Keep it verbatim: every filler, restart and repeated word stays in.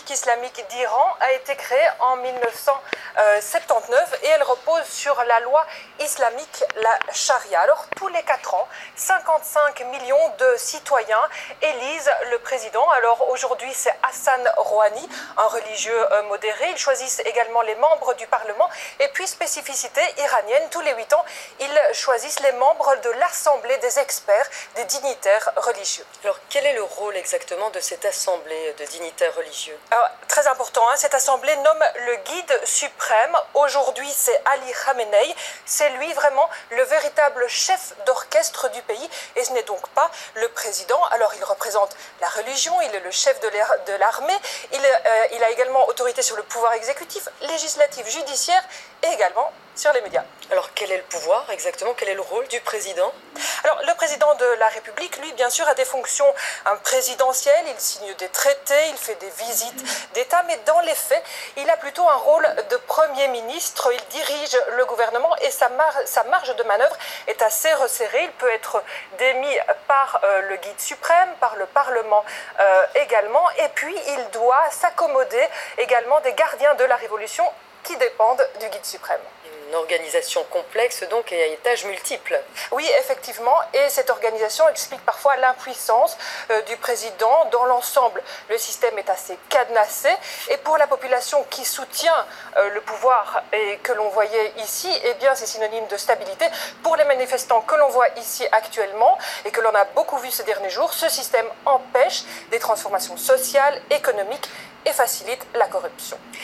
République islamique d'Iran a été créée en mille neuf cent soixante-dix-neuf et elle repose sur la loi islamique, la charia. Alors tous les quatre ans, cinquante-cinq millions de citoyens élisent le président. Alors aujourd'hui c'est Hassan Rouhani, un religieux modéré. Ils choisissent également les membres du Parlement. Et puis spécificité iranienne, tous les huit ans, ils choisissent les membres de l'Assemblée des experts, des dignitaires religieux. Alors quel est le rôle exactement de cette assemblée de dignitaires religieux? Alors, très important, hein, cette assemblée nomme le guide suprême. Aujourd'hui, c'est Ali Khamenei. C'est lui vraiment le véritable chef d'orchestre du pays. Et ce n'est donc pas le président. Alors, il représente la religion, il est le chef de l'armée. Il, euh, il a également autorité sur le pouvoir exécutif, législatif, judiciaire et également sur les médias. Alors, quel est le pouvoir exactement? Quel est le rôle du président? Alors, le président de la République, lui, bien sûr, a des fonctions hein, présidentielles. Il signe des traités, il fait des visites d'État, mais dans les faits, il a plutôt un rôle de Premier ministre. Il dirige le gouvernement et sa, mar sa marge de manœuvre est assez resserrée. Il peut être démis par euh, le guide suprême, par le Parlement euh, également. Et puis, il doit s'accommoder également des gardiens de la Révolution qui dépendent du guide suprême. Une organisation complexe donc et à étages multiples. Oui, effectivement, et cette organisation explique parfois l'impuissance euh, du président. Dans l'ensemble, le système est assez cadenassé et pour la population qui soutient euh, le pouvoir et que l'on voyait ici, eh bien c'est synonyme de stabilité. Pour les manifestants que l'on voit ici actuellement et que l'on a beaucoup vu ces derniers jours, ce système empêche des transformations sociales, économiques et facilite la corruption.